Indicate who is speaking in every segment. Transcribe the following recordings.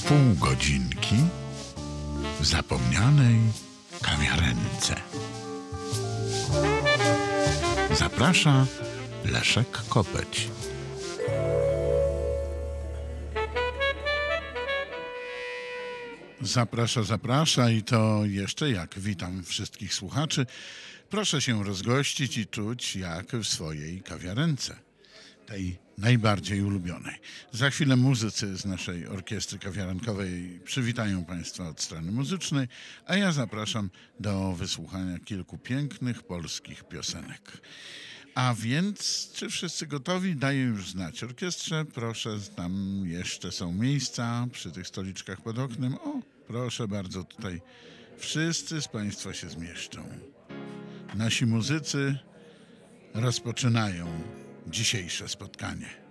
Speaker 1: pół godzinki w zapomnianej kawiarence. Zaprasza Leszek Kopeć. Zaprasza i to jeszcze jak. Witam wszystkich słuchaczy. Proszę się rozgościć i czuć jak w swojej kawiarence, tej najbardziej ulubionej. Za chwilę muzycy z naszej orkiestry kawiarenkowej przywitają Państwa od strony muzycznej, a ja zapraszam do wysłuchania kilku pięknych polskich piosenek. A więc, czy wszyscy gotowi? Daję już znać orkiestrze. Proszę, tam jeszcze są miejsca przy tych stoliczkach pod oknem. O, proszę bardzo, tutaj wszyscy z Państwa się zmieszczą. Nasi muzycy rozpoczynają dzisiejsze spotkanie.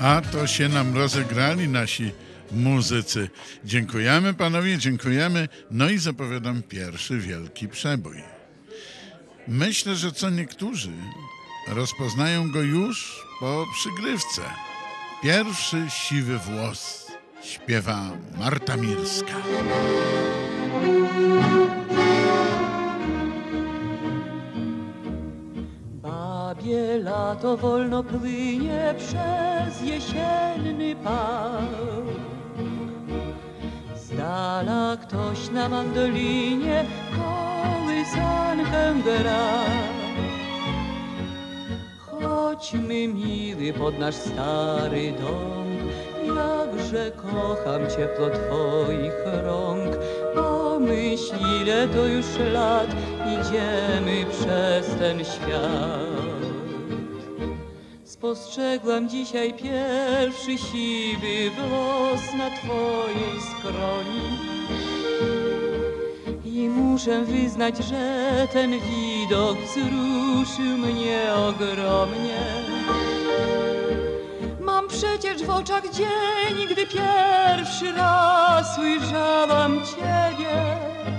Speaker 1: A to się nam rozegrali nasi muzycy. Dziękujemy panowie, dziękujemy. No i zapowiadam pierwszy wielki przebój. Myślę, że co niektórzy rozpoznają go już po przygrywce. Pierwszy siwy włos śpiewa Marta Mirska.
Speaker 2: Babie lato wolno płynie przez jesienny park. Z dala ktoś na mandolinie kołysankę gra. Chodźmy, miły, pod nasz stary dom, jakże kocham ciepło twoich rąk. Pomyśl, ile to już lat idziemy przez ten świat. Spostrzegłam dzisiaj pierwszy siwy włos na twojej skroni i muszę wyznać, że ten widok wzruszył mnie ogromnie. Mam przecież w oczach dzień, gdy pierwszy raz ujrzałam ciebie.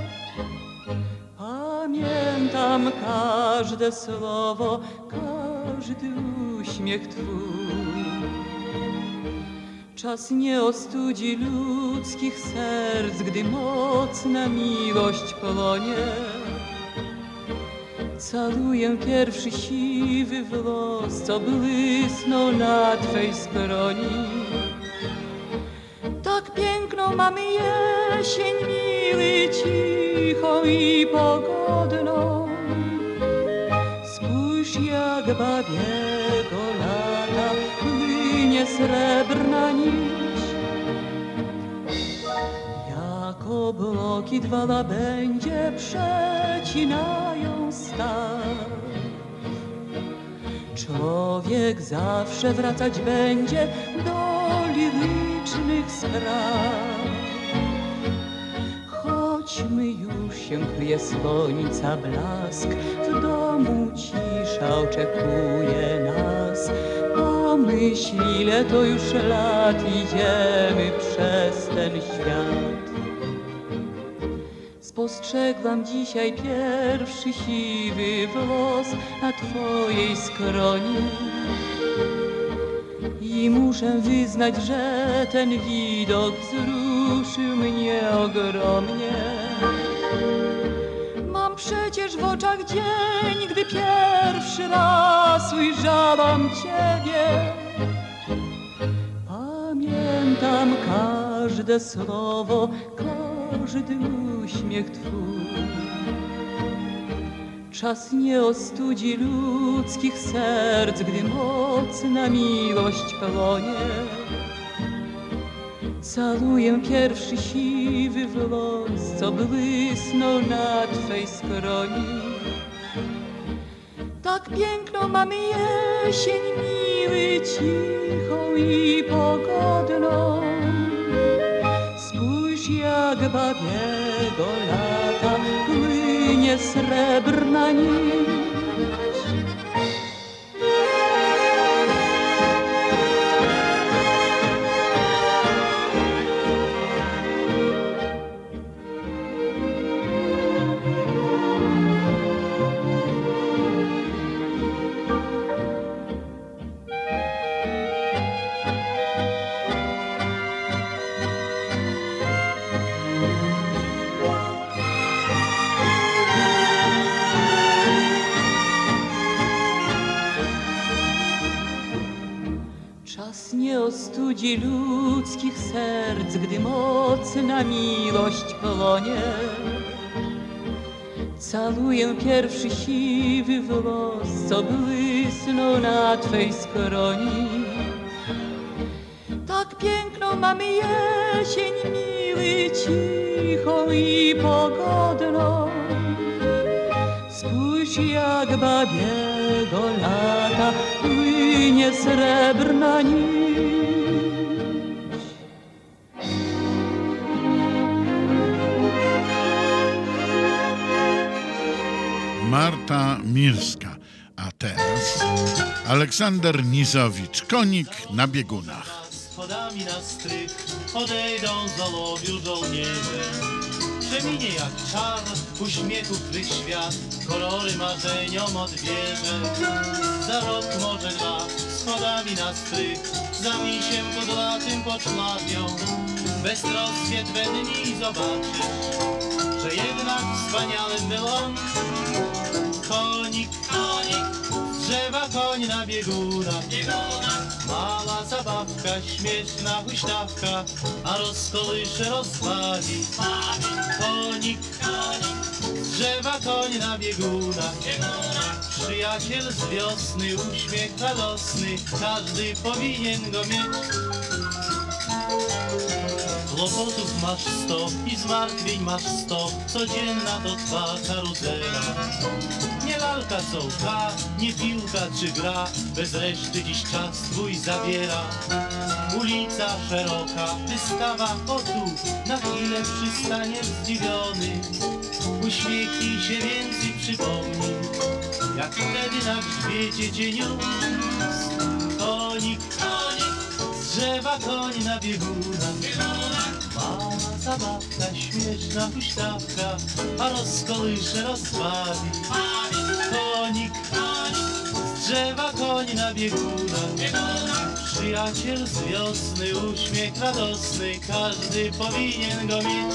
Speaker 2: Pamiętam każde słowo, każdy uśmiech twój. Czas nie ostudzi ludzkich serc, gdy mocna miłość płonie. Caluję pierwszy siwy włos, co błysnął na twej skroni. Tak piękną mamy jesień, miły, cichą i pogodną. Spójrz, jak babiego lata płynie srebrna nić. Jak obłoki dwa łabędzie przecinają staw. Człowiek zawsze wracać będzie do lirycznych spraw. Chodźmy, już się kryje słońca blask, w domu cisza oczekuje nas. Pomyśl, ile to już lat idziemy przez ten świat. Spostrzegłam dzisiaj pierwszy siwy włos na twojej skroni i muszę wyznać, że ten widok wzruszył mnie ogromnie. Mam przecież w oczach dzień, gdy pierwszy raz ujrzałam ciebie. Pamiętam każde słowo, każdy uśmiech twój. Czas nie ostudzi ludzkich serc, gdy mocna miłość płonie. Caluję pierwszy siwy włos, co błysnął na twej skroni. Tak piękną mamy jesień, miły, cichą i pogodną. Spójrz, jak babiego lata płynie srebrna nić. Czas nie ostudzi ludzkich serc, gdy mocna miłość płonie. Caluję pierwszy siwy włos, co błysnął na twej skroni. Tak piękną mamy jesień, miły, cichą i pogodną. Spójrz, jak babiego lata płynie srebrna nić.
Speaker 1: Marta Mirska. A teraz Aleksander Nizowicz, Konik na biegunach.
Speaker 3: Schodami na strych odejdą z Olowiu żołnierze. Przeminie jak czar uśmiechu twych świat, kolory marzeniom odbierze. Za rok, może dwa, schodami na strych, za misiem kudłatym poczmawią. Beztroskie twe dni zobaczysz, że jednak wspaniały był on. Konik, z drzewa koń na biegunach. Mała zabawka, śmieszna huśtawka, a rozkołysze rozbawi. Konik, z drzewa koń na biegunach. Przyjaciel z wiosny, uśmiech radosny, każdy powinien go mieć. Kłopotów masz 100 i zmartwień masz 100, codzienna to twa karuzela. Nie lalka co łka, nie piłka czy gra, bez reszty dziś czas twój zabiera. Ulica szeroka, wystawa o tu, na chwilę przystaniesz zdziwiony. Uśmiechnij się więcej, przypomnij, jak wtedy na grzbiecie cię niósł. Konik, z drzewa koń na biegunach. Mała zabawka, śmieszna huśtawka, a rozkołysze rozbawi. Konik, z drzewa koń na biegunach. Przyjaciel z wiosny, uśmiech radosny, każdy powinien go mieć.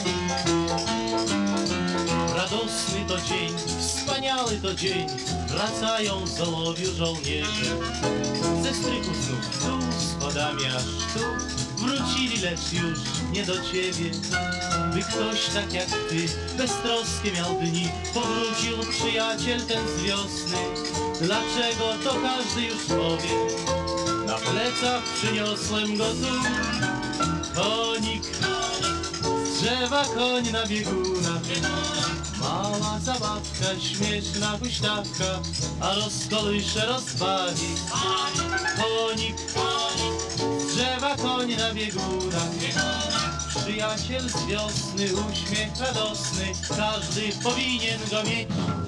Speaker 3: Radosny to dzień, wspaniały to dzień, wracają z Olowiu żołnierze. Ze strychu znów tu, schodami aż tu, wrócili, lecz już nie do ciebie. By ktoś tak jak ty, beztroskie miał dni, powrócił przyjaciel ten z wiosny. Dlaczego to każdy już powie, na plecach przyniosłem go tu. Konik, z drzewa koń na biegunach. Mała zabawka, śmieszna huśtawka, a rozkołysze rozbawi. Konik, z drzewa koń na biegunach. Przyjaciel z wiosny, uśmiech radosny, każdy powinien go mieć.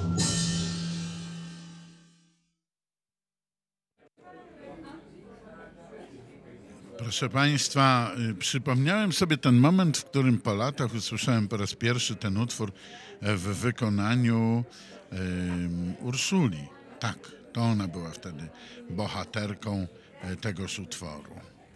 Speaker 1: Proszę Państwa, przypomniałem sobie ten moment, w którym po latach usłyszałem po raz pierwszy ten utwór w wykonaniu Urszuli. Tak, to ona była wtedy bohaterką tegoż utworu.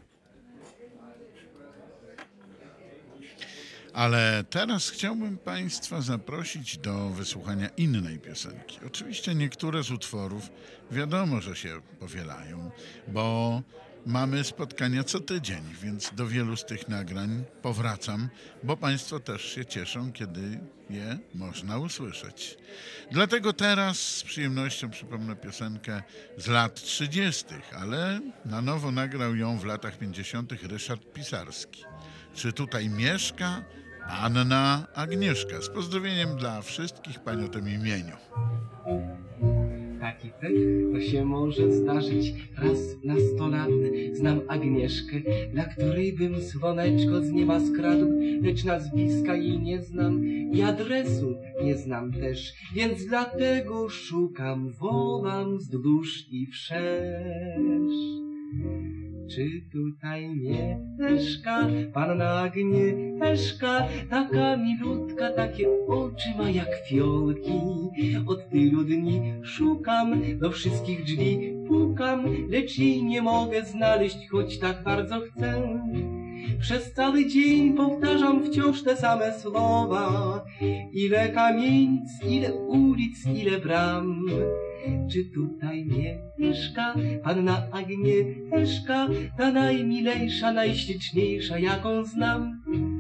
Speaker 1: Ale teraz chciałbym Państwa zaprosić do wysłuchania innej piosenki. Oczywiście niektóre z utworów wiadomo, że się powielają, bo mamy spotkania co tydzień, więc do wielu z tych nagrań powracam, bo Państwo też się cieszą, kiedy je można usłyszeć. Dlatego teraz z przyjemnością przypomnę piosenkę z lat 30., ale na nowo nagrał ją w latach 50. Ryszard Pisarski. Czy tutaj mieszka Panna Agnieszka? Z pozdrowieniem dla wszystkich pań o tym imieniu.
Speaker 4: Taki pech to się może zdarzyć raz na 100 lat. Znam Agnieszkę, dla której bym słoneczko z nieba skradł, lecz nazwiska jej nie znam i adresu nie znam też, więc dlatego szukam, wołam wzdłuż i wszerz. Czy tutaj mieszka Panna Agnieszka, taka milutka, takie oczy ma jak fiolki? Od tylu dni szukam, do wszystkich drzwi pukam, lecz jej nie mogę znaleźć, choć tak bardzo chcę. Przez cały dzień powtarzam wciąż te same słowa. Ile kamienic, ile ulic, ile bram. Czy tutaj mieszka Panna Agnieszka, ta najmilejsza, najśliczniejsza, jaką znam?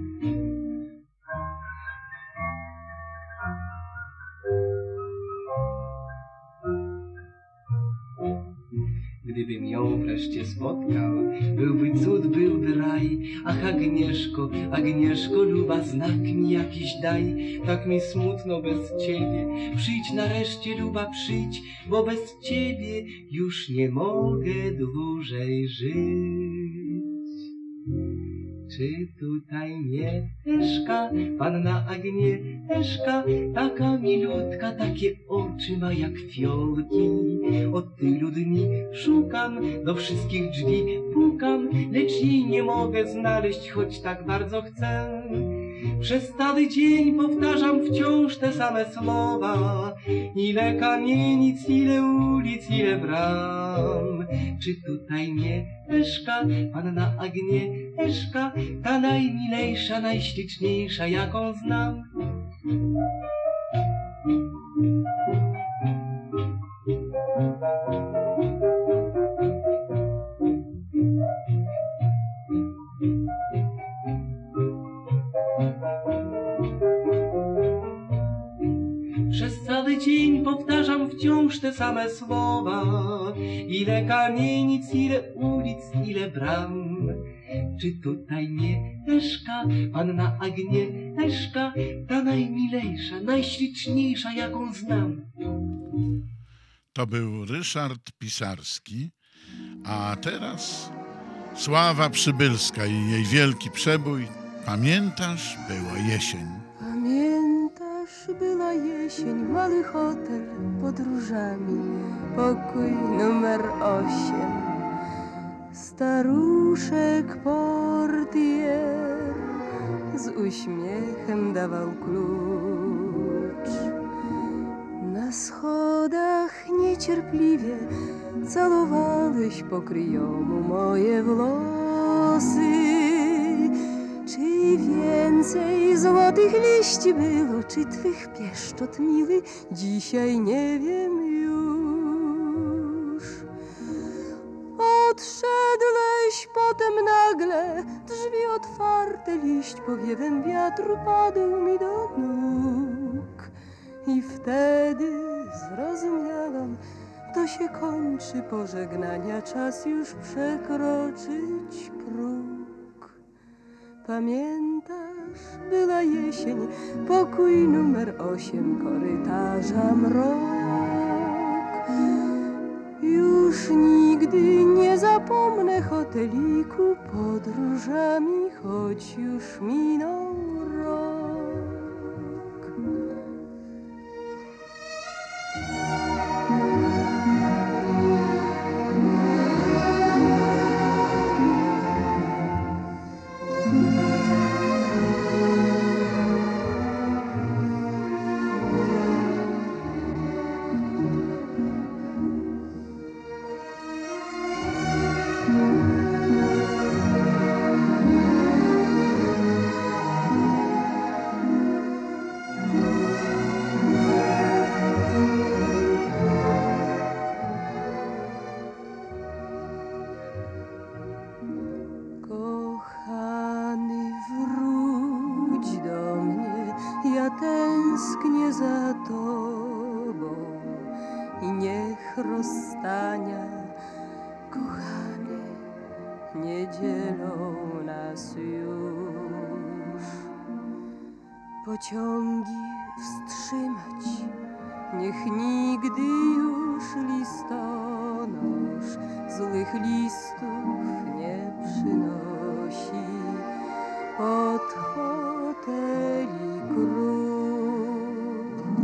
Speaker 4: Gdybym ją wreszcie spotkał, byłby cud, byłby raj. Ach, Agnieszko, Agnieszko, luba, znak mi jakiś daj. Tak mi smutno bez ciebie, przyjdź nareszcie, luba, przyjdź, bo bez ciebie już nie mogę dłużej żyć. czy tutaj mieszka panna Agnieszka, taka milutka, takie oczy ma jak fiolki. Od tylu dni szukam, do wszystkich drzwi pukam, lecz jej nie mogę znaleźć, choć tak bardzo chcę. Przez cały dzień powtarzam wciąż te same słowa. Ile kamienic, ile ulic, ile bram. Czy tutaj mieszka panna Agnieszka, ta najmilejsza, najśliczniejsza, jaką znam? Przez cały dzień powtarzam wciąż te same słowa. Ile kamienic, ile ulic, ile bram. Czy tutaj mieszka panna Agnieszka, ta najmilejsza, najśliczniejsza, jaką znam?
Speaker 1: To był Ryszard Pisarski, a teraz Sława Przybylska i jej wielki przebój Pamiętasz, była jesień.
Speaker 5: Pamiętasz, była jesień, mały hotel pod różami, pokój numer 8. Staruszek portier z uśmiechem dawał klucz. Na schodach niecierpliwie calowałeś po kryjomu moje włosy. Czy więcej złotych liści było, czy twych pieszczot miły, dzisiaj nie wiem już. Odszedłeś potem nagle, drzwi otwarte, liść powiewem wiatru padł mi do nóg. I wtedy zrozumiałam, to się kończy pożegnania, czas już przekroczyć próg. Pamiętasz, była jesień, pokój numer 8, korytarza mrok. Już nigdy nie zapomnę hoteliku pod różami, choć już minął rok. Kochany, wróć do mnie, ja tęsknię za tobą i niech rozstania, kochany, nie dzielą nas już. Pociągi wstrzymać, niech nigdy już listonosz złych listów nie przynosi pod hoteli krusz.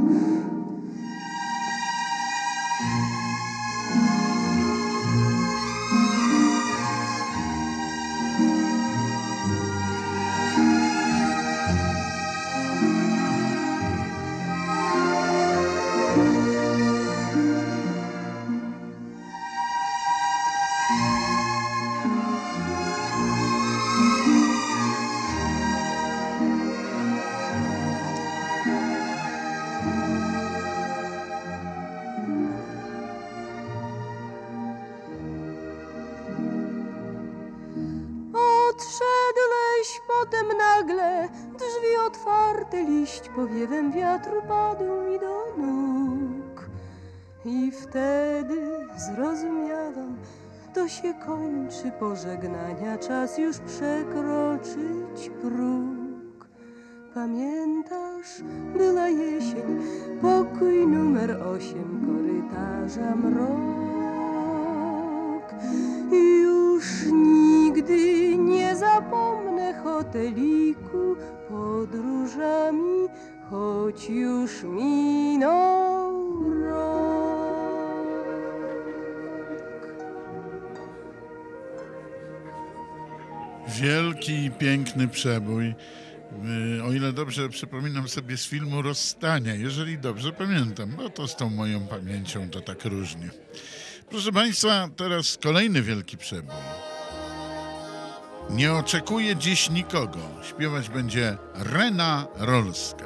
Speaker 5: Odszedłeś potem nagle, drzwi otwarte, liść powiewem wiatru padł mi do nóg. I wtedy zrozumiałam, to się kończy pożegnania, czas już przekroczyć próg. Pamiętasz, była jesień, pokój numer 8, korytarza mrok. Już nigdy nie zapomnę forteliku podróżami, choć już minął rok.
Speaker 1: Wielki i piękny przebój. O ile dobrze przypominam sobie z filmu Rozstania, jeżeli dobrze pamiętam, no to z tą moją pamięcią to tak różnie. Proszę Państwa, teraz kolejny wielki przebój. Nie oczekuję dziś nikogo. Śpiewać będzie Rena Rolska.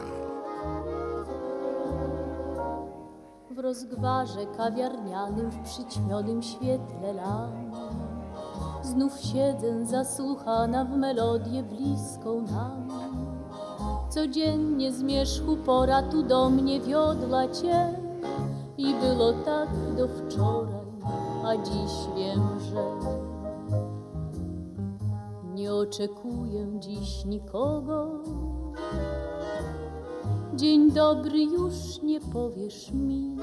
Speaker 6: W rozgwarze kawiarnianym, w przyćmionym świetle lamp znów siedzę zasłuchana w melodię bliską nam. Codziennie zmierzchu pora tu do mnie wiodła cię i było tak do wczoraj, a dziś wiem, że nie oczekuję dziś nikogo. Dzień dobry już nie powiesz mi,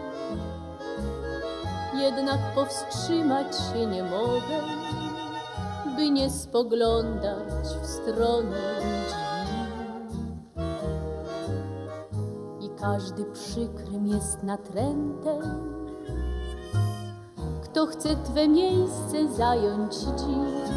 Speaker 6: jednak powstrzymać się nie mogę, by nie spoglądać w stronę drzwi. I każdy przykrym jest natrętem, kto chce twe miejsce zająć dziś.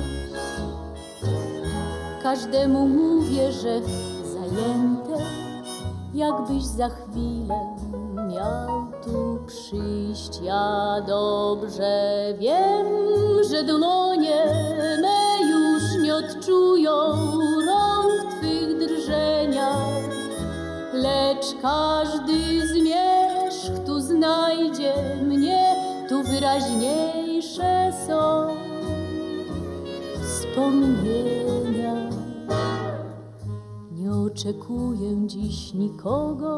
Speaker 6: Każdemu mówię, że zajęte, jakbyś za chwilę miał tu przyjść. Ja dobrze wiem, że dłonie me już nie odczują rąk twych drżenia, lecz każdy zmierzch tu znajdzie mnie, tu wyraźniejsze są wspomnienia. Nie oczekuję dziś nikogo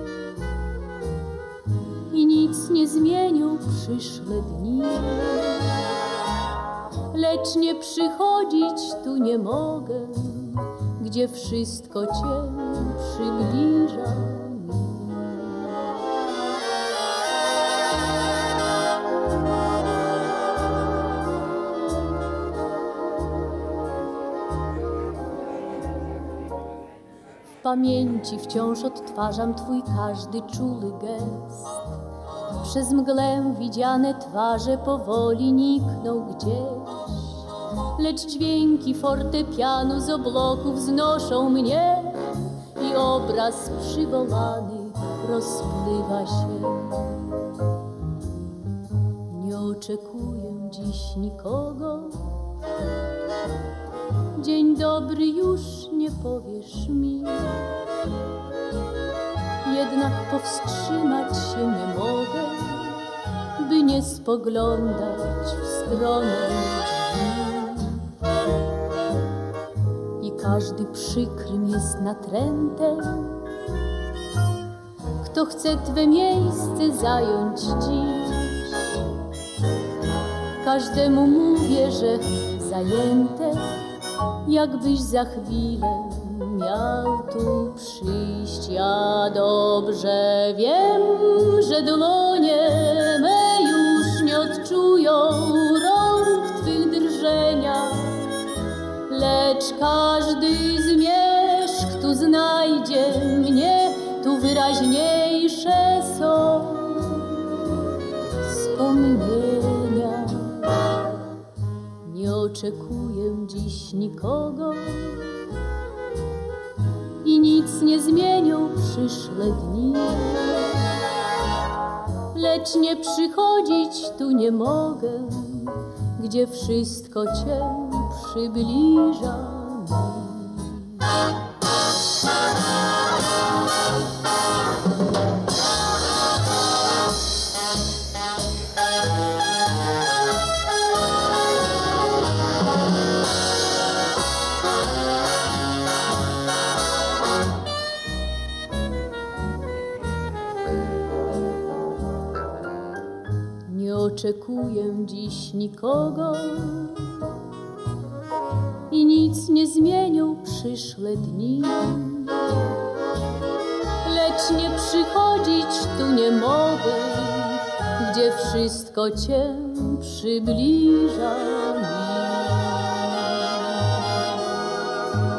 Speaker 6: i nic nie zmienią przyszłe dni, lecz nie przychodzić tu nie mogę, gdzie wszystko cię przybliża mi. W pamięci wciąż odtwarzam twój każdy czuli gest. Przez mglę widziane twarze powoli nikną gdzieś, lecz dźwięki fortepianu z obłoków znoszą mnie i obraz przywołany rozpływa się. Nie oczekuję dziś nikogo, dzień dobry już nie powiesz mi, jednak powstrzymać się nie mogę, by nie spoglądać w stronę drzwi. I każdy przykrym jest natrętem, kto chce twe miejsce zająć dziś. Każdemu mówię, że zajęte, jakbyś za chwilę miał tu przyjść. Ja dobrze wiem, że dłonie me już nie odczują rąk twych drżenia, lecz każdy zmierzch tu znajdzie mnie, tu wyraźniejsze są wspomnienia. Nie oczekuję dziś nikogo i nic nie zmienią przyszłe dni, lecz nie przychodzić tu nie mogę, gdzie wszystko cię przybliża mi. Nie oczekuję dziś nikogo i nic nie zmienią przyszłe dni, lecz nie przychodzić tu nie mogę, gdzie wszystko cię przybliża mi.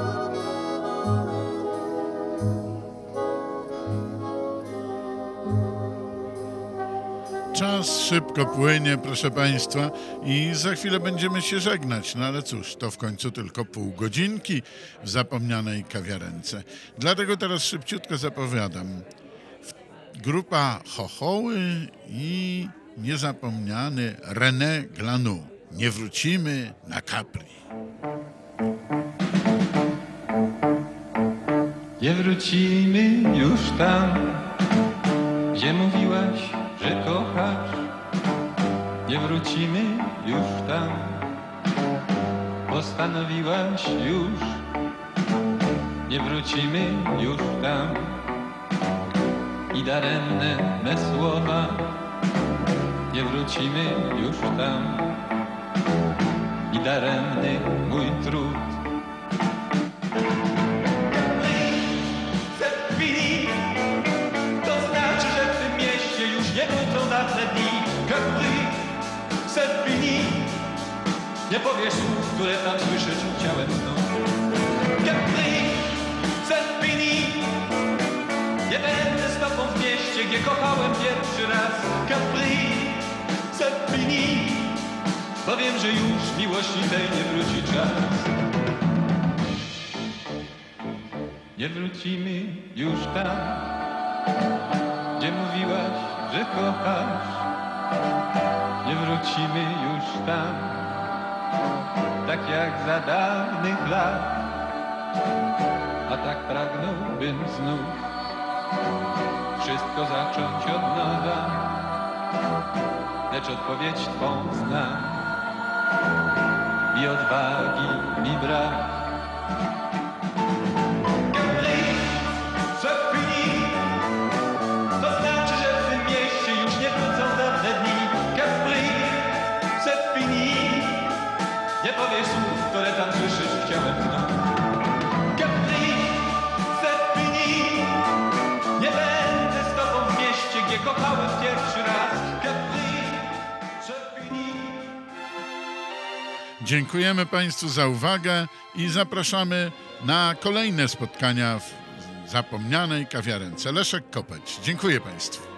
Speaker 1: Czas szybko płynie, proszę Państwa, i za chwilę będziemy się żegnać. No ale cóż, to w końcu tylko pół godzinki w zapomnianej kawiarence. Dlatego teraz szybciutko zapowiadam. Grupa Chochoły i niezapomniany René Glanus. Nie wrócimy na Capri.
Speaker 7: Nie wrócimy już tam, gdzie mówiłaś, że kochasz. Nie wrócimy już tam, postanowiłaś już. Nie wrócimy już tam i daremne me słowa. Nie wrócimy już tam i daremny mój trud.
Speaker 8: To znaczy, że w tym mieście już nie wrócą dawne dni. Capri, c'est fini. Nie powiesz słów, które tam słyszeć chciałem znów. Capri, c'est fini. Nie będę z tobą w mieście, gdzie kochałem pierwszy raz. Capri, c'est fini. Bo wiem, że już miłości tej nie wróci czas.
Speaker 7: Nie wrócimy już tam, gdzie mówiłaś, że kochasz. Nie wrócimy już tam, tak jak za dawnych lat. A tak pragnąłbym znów wszystko zacząć od nowa, lecz odpowiedź twą znam i odwagi mi brak.
Speaker 8: To znaczy, że w tym mieście już nie wrócą dawne dni. Capri, c'est fini. Nie powiesz słów, które tam słyszeć chciałem znów. Capri, c'est fini. Nie będę z tobą w mieście, gdzie kochałem pierwszy raz. Capri, c'est fini.
Speaker 1: Dziękujemy Państwu za uwagę i zapraszamy na kolejne spotkania w zapomnianej kawiarence. Leszek Kopeć. Dziękuję Państwu.